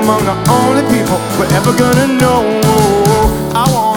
among the only people we're ever gonna know. I want